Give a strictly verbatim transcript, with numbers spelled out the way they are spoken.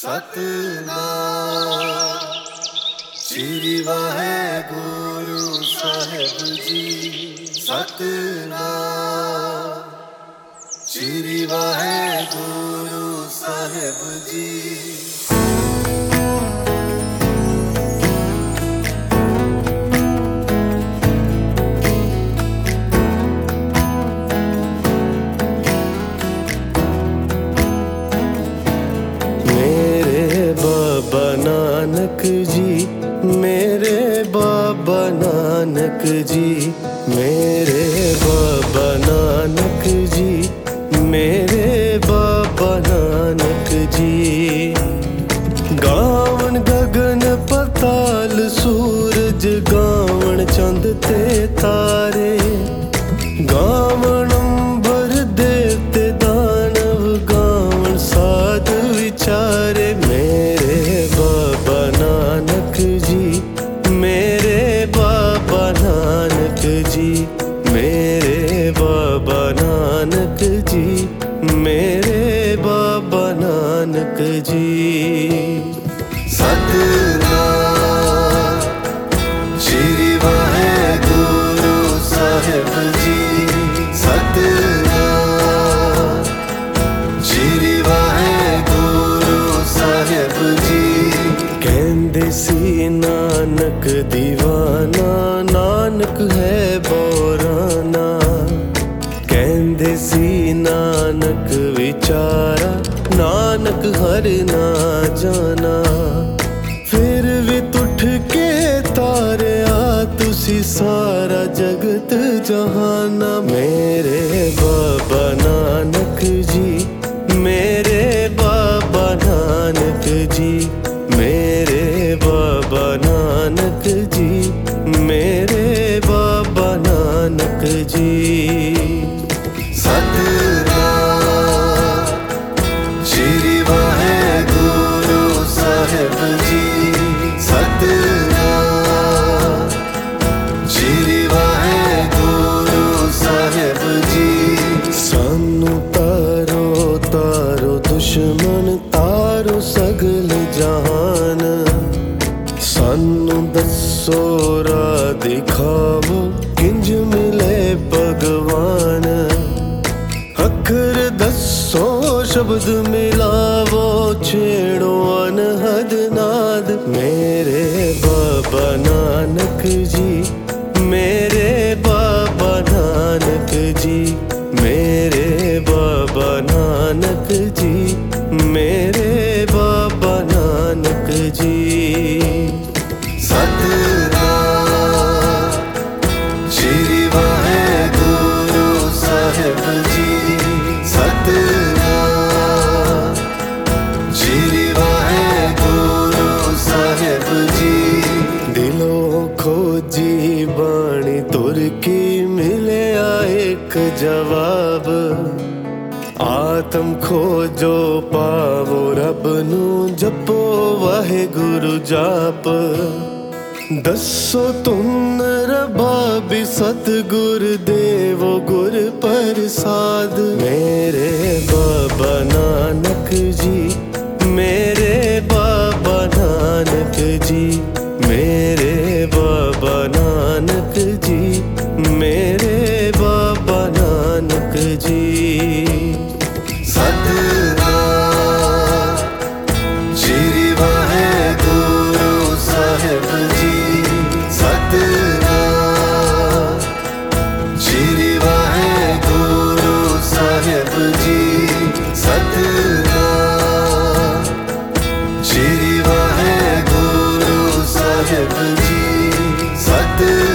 सतनाम श्री वाहेगुरु साहिब जी। सतनाम श्री वाहेगुरु साहिब जी। बाबा नानक जी, मेरे बाबा नानक जी, मेरे बाबा नानक जी, मेरे बाबा नानक जी। गावन गगन पताल सूरज, गावन चंद ते तारे, गावन अंबर देवते दानव, गावन साध विचारे। मेरे बाबा नानक जी, मेरे बाबा नानक जी, मेरे बाबा नानक जी, मेरे बाबा नानक जी। सतनाम श्री वाहेगुरु साहिब जी। सतनाम श्री वाहेगुरु साहिब जी। कहंदे सी नानक दीवाना, नानक है बोराना। कहंदे सी नानक विचारा, नानक हर ना जाना। फिर भी तुठ के तारिया तुसी सारा जगत जहाना। मेरे बाबा नानक जी, मेरे बाबा नानक जी, मेरे बाबा नानक जी, मेरे बाबा नानक जी। सतनाम श्री वाहेगुरु साहिब जी। सतनाम श्री वाहेगुरु साहिब जी। सानू तारो तारो दुश्मन, तारो सगल जहान। सानू दसो राह दिखावो, किंज मिले भगवान। अखर दसो शब्द मिलावो, छेड़ो अनहद नाद। मेरे बाबा नानक जी, मेरे बाबा नानक जी, मेरे बाबा नानक जी, मेरे बाबा नानक जी। सतनाम श्री वाहेगुरु साहिब जी। सतनाम श्री वाहेगुरु साहिब जी। दिलों खोजी बाणी तुर की, मिले एक जवाब। आत्म खोजो पावो रब नू, जपो वाहेगुरु जाप। दसो तुम रबाबी सतगुर देवो गुर प्रसाद। मेरे बाबा नानक जी, मेरे बाबा नानक जी, मेरे बाबा नानक जी, मेरे बाबा नानक जी। सतनाम श्री वाहेगुरु साहिब जी। सतनाम श्री वाहेगुरु साहिब जी। सतनाम श्री वाहेगुरु साहिब जी। सत